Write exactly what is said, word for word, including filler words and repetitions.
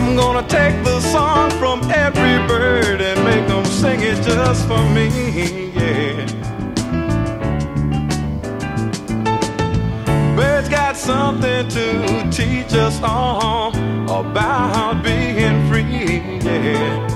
I'm gonna take the song from every bird and make them sing it just for me, yeah. Birds got something to teach us all about being free, yeah.